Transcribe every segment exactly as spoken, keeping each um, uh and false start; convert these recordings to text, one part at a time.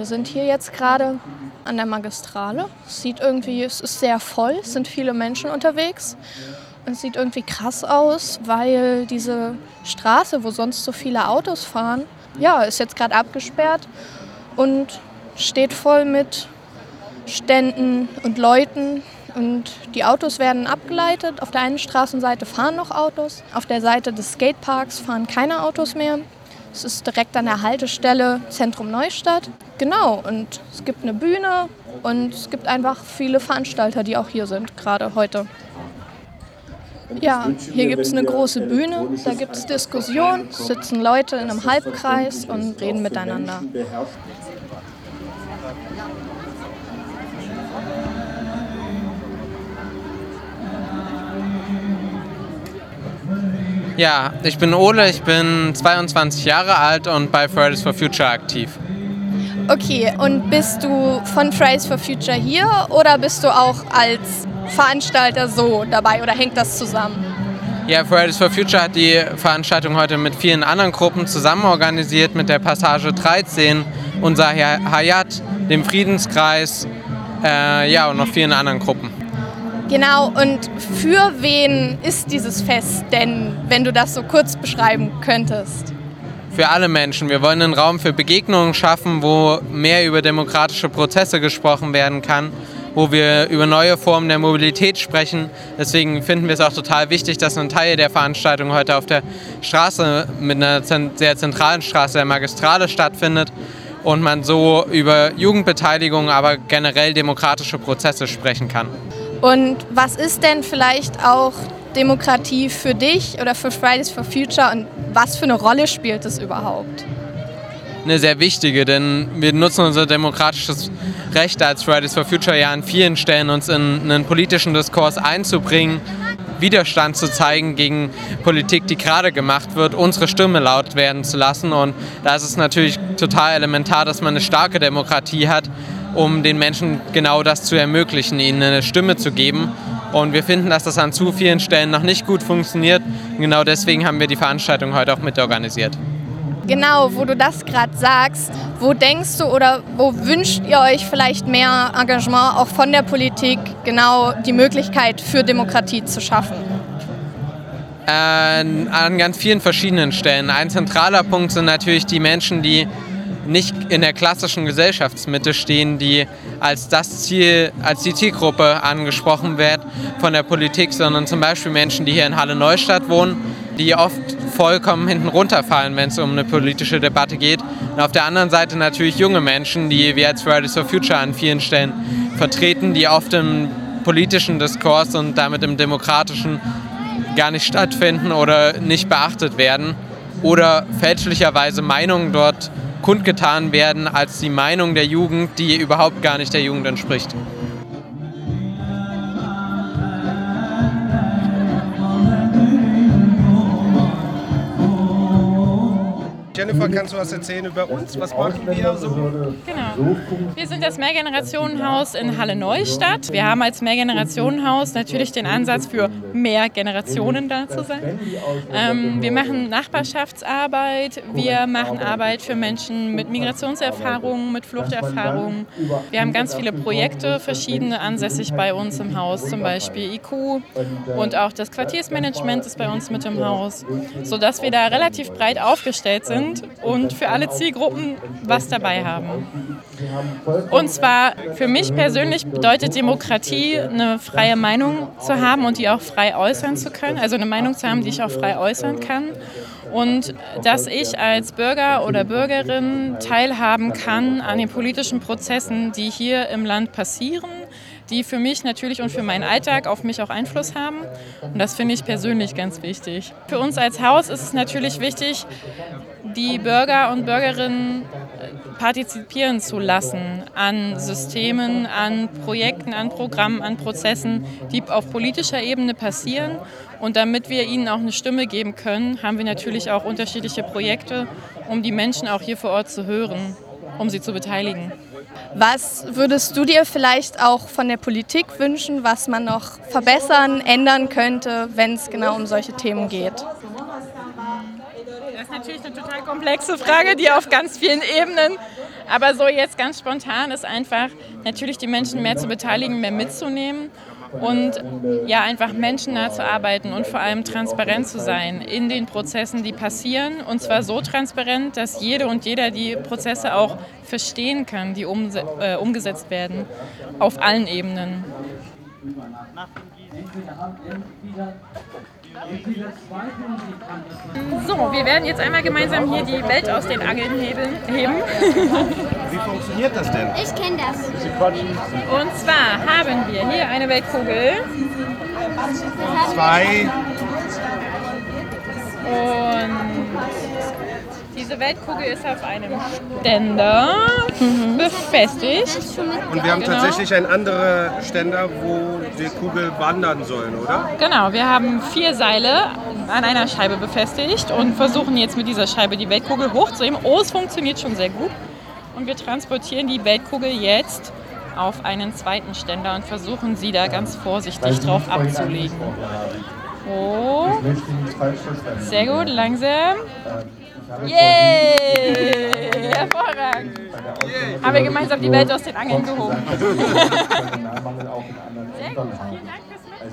Wir sind hier jetzt gerade an der Magistrale. Es sieht irgendwie, es ist sehr voll, es sind viele Menschen unterwegs. Es sieht irgendwie krass aus, weil diese Straße, wo sonst so viele Autos fahren, ja, ist jetzt gerade abgesperrt und steht voll mit Ständen und Leuten. Und die Autos werden abgeleitet. Auf der einen Straßenseite fahren noch Autos, auf der Seite des Skateparks fahren keine Autos mehr. Es ist direkt an der Haltestelle Zentrum Neustadt. Genau, und es gibt eine Bühne und es gibt einfach viele Veranstalter, die auch hier sind, gerade heute. Ja, hier gibt es eine große Bühne, da gibt es Diskussionen, sitzen Leute in einem Halbkreis und reden miteinander. Ja, ich bin Ole, ich bin zweiundzwanzig Jahre alt und bei Fridays for Future aktiv. Okay, und bist du von Fridays for Future hier oder bist du auch als Veranstalter so dabei oder hängt das zusammen? Ja, Fridays for Future hat die Veranstaltung heute mit vielen anderen Gruppen zusammen organisiert, mit der Passage dreizehn, unser Hayat, dem Friedenskreis, äh, ja, und noch vielen anderen Gruppen. Genau, und für wen ist dieses Fest denn, wenn du das so kurz beschreiben könntest? Für alle Menschen. Wir wollen einen Raum für Begegnungen schaffen, wo mehr über demokratische Prozesse gesprochen werden kann, wo wir über neue Formen der Mobilität sprechen. Deswegen finden wir es auch total wichtig, dass ein Teil der Veranstaltung heute auf der Straße, mit einer sehr zentralen Straße, der Magistrale, stattfindet und man so über Jugendbeteiligung, aber generell demokratische Prozesse sprechen kann. Und was ist denn vielleicht auch Demokratie für dich oder für Fridays for Future und was für eine Rolle spielt es überhaupt? Eine sehr wichtige, denn wir nutzen unser demokratisches Recht als Fridays for Future ja an vielen Stellen, uns in einen politischen Diskurs einzubringen, Widerstand zu zeigen gegen Politik, die gerade gemacht wird, unsere Stimme laut werden zu lassen. Und da ist es natürlich total elementar, dass man eine starke Demokratie hat, um den Menschen genau das zu ermöglichen, ihnen eine Stimme zu geben. Und wir finden, dass das an zu vielen Stellen noch nicht gut funktioniert. Und genau deswegen haben wir die Veranstaltung heute auch mitorganisiert. Genau, wo du das gerade sagst, wo denkst du oder wo wünscht ihr euch vielleicht mehr Engagement auch von der Politik, genau die Möglichkeit für Demokratie zu schaffen? Äh, an ganz vielen verschiedenen Stellen. Ein zentraler Punkt sind natürlich die Menschen, die nicht in der klassischen Gesellschaftsmitte stehen, die als das Ziel, als die Zielgruppe angesprochen wird von der Politik, sondern zum Beispiel Menschen, die hier in Halle-Neustadt wohnen, die oft vollkommen hinten runterfallen, wenn es um eine politische Debatte geht. Und auf der anderen Seite natürlich junge Menschen, die wir als Fridays for Future an vielen Stellen vertreten, die oft im politischen Diskurs und damit im demokratischen gar nicht stattfinden oder nicht beachtet werden oder fälschlicherweise Meinungen dort kundgetan werden als die Meinung der Jugend, die überhaupt gar nicht der Jugend entspricht. Jennifer, kannst du was erzählen über uns? Was machen wir so? Genau. Wir sind das Mehrgenerationenhaus in Halle-Neustadt. Wir haben als Mehrgenerationenhaus natürlich den Ansatz, für mehr Generationen da zu sein. Ähm, wir machen Nachbarschaftsarbeit, wir machen Arbeit für Menschen mit Migrationserfahrungen, mit Fluchterfahrungen. Wir haben ganz viele Projekte, verschiedene ansässig bei uns im Haus, zum Beispiel I Q und auch das Quartiersmanagement ist bei uns mit im Haus, sodass wir da relativ breit aufgestellt sind und für alle Zielgruppen was dabei haben. Und zwar für mich persönlich bedeutet Demokratie, eine freie Meinung zu haben und die auch frei äußern zu können, also eine Meinung zu haben, die ich auch frei äußern kann. Und dass ich als Bürger oder Bürgerin teilhaben kann an den politischen Prozessen, die hier im Land passieren, die für mich natürlich und für meinen Alltag auf mich auch Einfluss haben. Und das finde ich persönlich ganz wichtig. Für uns als Haus ist es natürlich wichtig, die Bürger und Bürgerinnen partizipieren zu lassen an Systemen, an Projekten, an Programmen, an Prozessen, die auf politischer Ebene passieren. Und damit wir ihnen auch eine Stimme geben können, haben wir natürlich auch unterschiedliche Projekte, um die Menschen auch hier vor Ort zu hören, um sie zu beteiligen. Was würdest du dir vielleicht auch von der Politik wünschen, was man noch verbessern, ändern könnte, wenn es genau um solche Themen geht? Das ist natürlich eine total komplexe Frage, die auf ganz vielen Ebenen Aber so jetzt ganz spontan ist einfach natürlich die Menschen mehr zu beteiligen, mehr mitzunehmen und ja, einfach menschennah zu arbeiten und vor allem transparent zu sein in den Prozessen, die passieren. Und zwar so transparent, dass jede und jeder die Prozesse auch verstehen kann, die umse- äh, umgesetzt werden auf allen Ebenen. So, wir werden jetzt einmal gemeinsam hier die Welt aus den Angeln heben. Wie funktioniert das denn? Ich kenne das. Und zwar haben wir hier eine Weltkugel Zwei. und diese Weltkugel ist auf einem Ständer befestigt. Und wir haben Genau. tatsächlich einen anderen Ständer, wo die Kugel wandern soll, oder? Genau, wir haben vier Seile an einer Scheibe befestigt und versuchen jetzt mit dieser Scheibe die Weltkugel hochzuheben. Oh, es funktioniert schon sehr gut. Und wir transportieren die Weltkugel jetzt auf einen zweiten Ständer und versuchen sie da ganz vorsichtig drauf abzulegen. Oh, sehr gut, langsam. Yay! Hervorragend! Haben wir gemeinsam die Welt aus den Angeln gehoben. Sehr gut, vielen Dank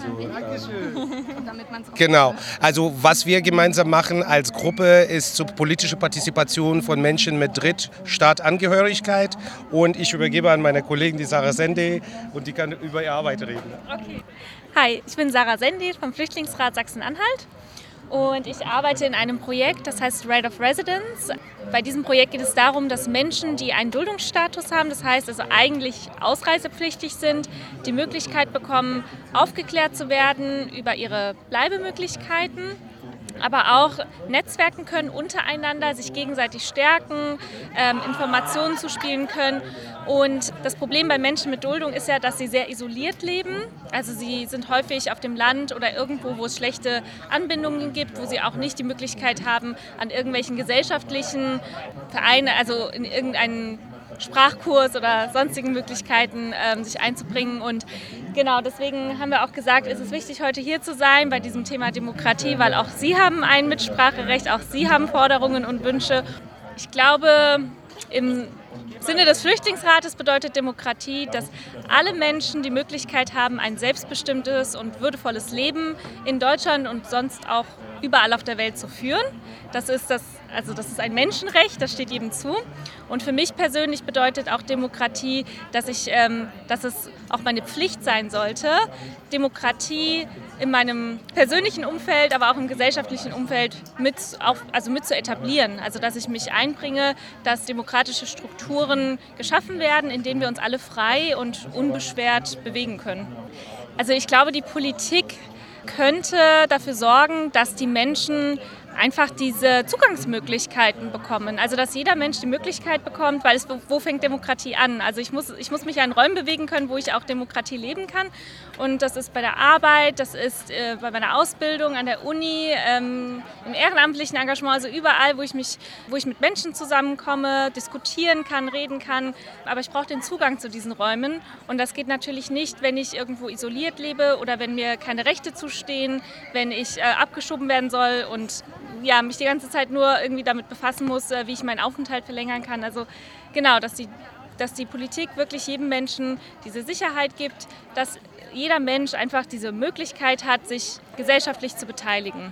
fürs Mitmachen. Genau. Also was wir gemeinsam machen als Gruppe ist so politische Partizipation von Menschen mit Drittstaatangehörigkeit. Und ich übergebe an meine Kollegin, die Sarah Sende, und die kann über ihre Arbeit reden. Okay. Hi, ich bin Sarah Sende vom Flüchtlingsrat Sachsen-Anhalt. Und ich arbeite in einem Projekt, das heißt Right of Residence. Bei diesem Projekt geht es darum, dass Menschen, die einen Duldungsstatus haben, das heißt also eigentlich ausreisepflichtig sind, die Möglichkeit bekommen, aufgeklärt zu werden über ihre Bleibemöglichkeiten, aber auch netzwerken können untereinander, sich gegenseitig stärken, ähm, Informationen zuspielen können. Und das Problem bei Menschen mit Duldung ist ja, dass sie sehr isoliert leben. Also sie sind häufig auf dem Land oder irgendwo, wo es schlechte Anbindungen gibt, wo sie auch nicht die Möglichkeit haben, an irgendwelchen gesellschaftlichen Vereinen, also in irgendeinen Sprachkurs oder sonstigen Möglichkeiten ähm, sich einzubringen. Und genau deswegen haben wir auch gesagt, es ist wichtig, heute hier zu sein bei diesem Thema Demokratie, weil auch Sie haben ein Mitspracherecht, auch Sie haben Forderungen und Wünsche. Ich glaube, im Sinne des Flüchtlingsrates bedeutet Demokratie, dass alle Menschen die Möglichkeit haben, ein selbstbestimmtes und würdevolles Leben in Deutschland und sonst auch überall auf der Welt zu führen. Das ist, das, also das ist ein Menschenrecht, das steht jedem zu. Und für mich persönlich bedeutet auch Demokratie, dass, ich, ähm, dass es auch meine Pflicht sein sollte, Demokratie in meinem persönlichen Umfeld, aber auch im gesellschaftlichen Umfeld mit, auf, also mit zu etablieren. Also dass ich mich einbringe, dass demokratische Strukturen geschaffen werden, in denen wir uns alle frei und unbeschwert bewegen können. Also ich glaube, die Politik könnte dafür sorgen, dass die Menschen einfach diese Zugangsmöglichkeiten bekommen. Also dass jeder Mensch die Möglichkeit bekommt, weil es, wo fängt Demokratie an? Also ich muss, ich muss mich in Räumen bewegen können, wo ich auch Demokratie leben kann. Und das ist bei der Arbeit, das ist äh, bei meiner Ausbildung an der Uni, ähm, im ehrenamtlichen Engagement, also überall, wo ich, mich, wo ich mit Menschen zusammenkomme, diskutieren kann, reden kann. Aber ich brauche den Zugang zu diesen Räumen. Und das geht natürlich nicht, wenn ich irgendwo isoliert lebe oder wenn mir keine Rechte zustehen, wenn ich äh, abgeschoben werden soll und ja, mich die ganze Zeit nur irgendwie damit befassen muss, wie ich meinen Aufenthalt verlängern kann. Also genau, dass die, dass die Politik wirklich jedem Menschen diese Sicherheit gibt, dass jeder Mensch einfach diese Möglichkeit hat, sich gesellschaftlich zu beteiligen.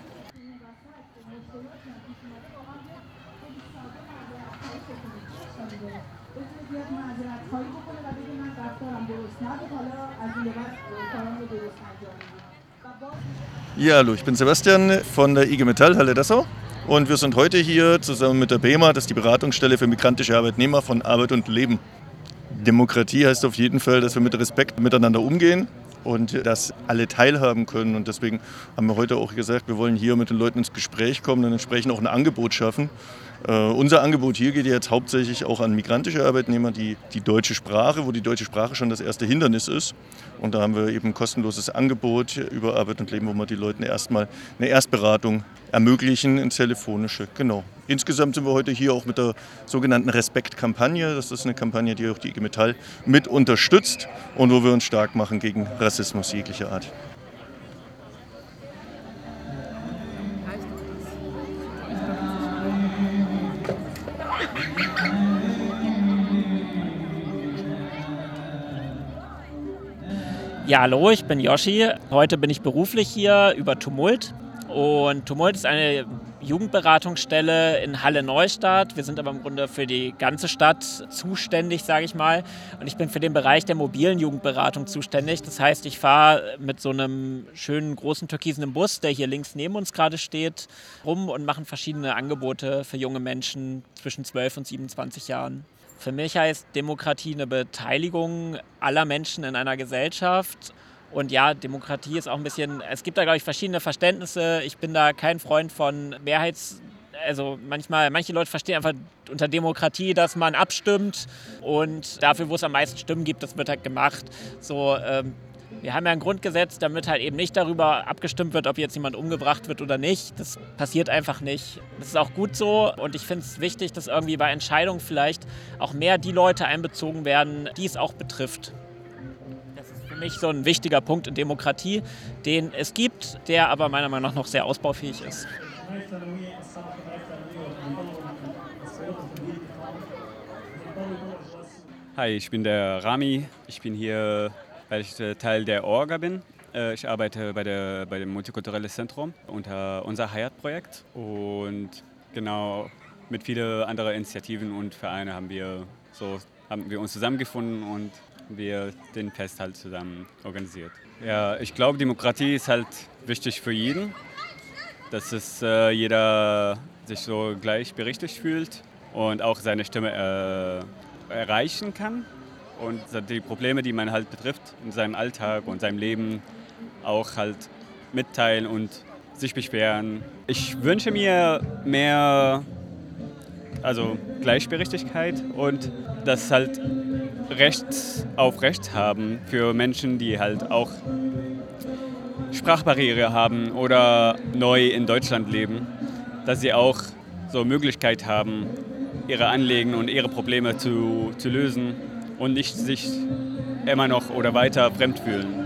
Ja, hallo, ich bin Sebastian von der I G Metall Halle Dessau und wir sind heute hier zusammen mit der B E M A, das ist die Beratungsstelle für migrantische Arbeitnehmer von Arbeit und Leben. Demokratie heißt auf jeden Fall, dass wir mit Respekt miteinander umgehen und dass alle teilhaben können. Und deswegen haben wir heute auch gesagt, wir wollen hier mit den Leuten ins Gespräch kommen und entsprechend auch ein Angebot schaffen. Uh, unser Angebot hier geht jetzt hauptsächlich auch an migrantische Arbeitnehmer, die die deutsche Sprache, wo die deutsche Sprache schon das erste Hindernis ist. Und da haben wir eben ein kostenloses Angebot über Arbeit und Leben, wo wir die Leuten erstmal eine Erstberatung ermöglichen, ins Telefonische. Genau. Insgesamt sind wir heute hier auch mit der sogenannten Respekt-Kampagne. Das ist eine Kampagne, die auch die I G Metall mit unterstützt und wo wir uns stark machen gegen Rassismus jeglicher Art. Ja, hallo, ich bin Yoshi. Heute bin ich beruflich hier über Tumult. Und Tumult ist eine Jugendberatungsstelle in Halle-Neustadt. Wir sind aber im Grunde für die ganze Stadt zuständig, sage ich mal. Und ich bin für den Bereich der mobilen Jugendberatung zuständig. Das heißt, ich fahre mit so einem schönen großen türkisenen Bus, der hier links neben uns gerade steht, rum und mache verschiedene Angebote für junge Menschen zwischen zwölf und siebenundzwanzig Jahren. Für mich heißt Demokratie eine Beteiligung aller Menschen in einer Gesellschaft. Und ja, Demokratie ist auch ein bisschen, es gibt da, glaube ich, verschiedene Verständnisse. Ich bin da kein Freund von Mehrheits... Also manchmal, manche Leute verstehen einfach unter Demokratie, dass man abstimmt. Und dafür, wo es am meisten Stimmen gibt, das wird halt gemacht. So, ähm, wir haben ja ein Grundgesetz, damit halt eben nicht darüber abgestimmt wird, ob jetzt jemand umgebracht wird oder nicht. Das passiert einfach nicht. Das ist auch gut so. Und ich finde es wichtig, dass irgendwie bei Entscheidungen vielleicht auch mehr die Leute einbezogen werden, die es auch betrifft. Das ist für mich so ein wichtiger Punkt in Demokratie, den es gibt, der aber meiner Meinung nach noch sehr ausbaufähig ist. Hi, ich bin der Rami. Ich bin hier, weil ich Teil der Orga bin. Ich arbeite bei, der, bei dem Multikulturelles Zentrum unter unser Hayat-Projekt. Und genau mit vielen anderen Initiativen und Vereinen haben wir, so, haben wir uns zusammengefunden und wir den Fest halt zusammen organisiert. Ja, ich glaube, Demokratie ist halt wichtig für jeden, dass es, äh, jeder sich so gleichberechtigt fühlt und auch seine Stimme äh, erreichen kann und die Probleme, die man halt betrifft in seinem Alltag und seinem Leben auch halt mitteilen und sich beschweren. Ich wünsche mir mehr, also Gleichberechtigkeit und das halt Recht auf Recht haben für Menschen, die halt auch Sprachbarriere haben oder neu in Deutschland leben, dass sie auch so Möglichkeit haben, ihre Anliegen und ihre Probleme zu, zu lösen und nicht sich immer noch oder weiter fremd fühlen.